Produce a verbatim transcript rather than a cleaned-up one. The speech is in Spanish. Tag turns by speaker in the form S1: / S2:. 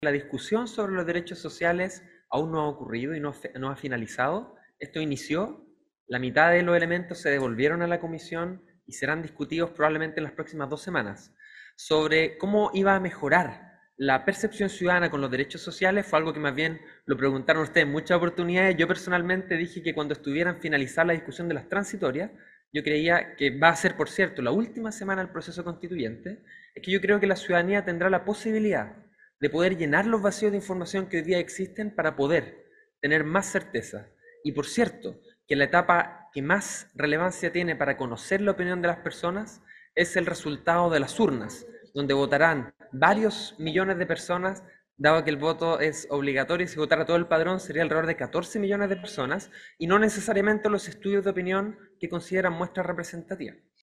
S1: La discusión sobre los derechos sociales aún no ha ocurrido y no, no ha finalizado. Esto inició, la mitad de los elementos se devolvieron a la comisión y serán discutidos probablemente en las próximas dos semanas. Sobre cómo iba a mejorar la percepción ciudadana con los derechos sociales fue algo que más bien lo preguntaron ustedes en muchas oportunidades. Yo personalmente dije que cuando estuvieran finalizada la discusión de las transitorias, yo creía que va a ser, por cierto, la última semana del proceso constituyente, es que yo creo que la ciudadanía tendrá la posibilidad de poder llenar los vacíos de información que hoy día existen para poder tener más certeza. Y por cierto, que la etapa que más relevancia tiene para conocer la opinión de las personas es el resultado de las urnas, donde votarán varios millones de personas, dado que el voto es obligatorio y si votara todo el padrón sería alrededor de catorce millones de personas, y no necesariamente los estudios de opinión que consideran muestras representativas.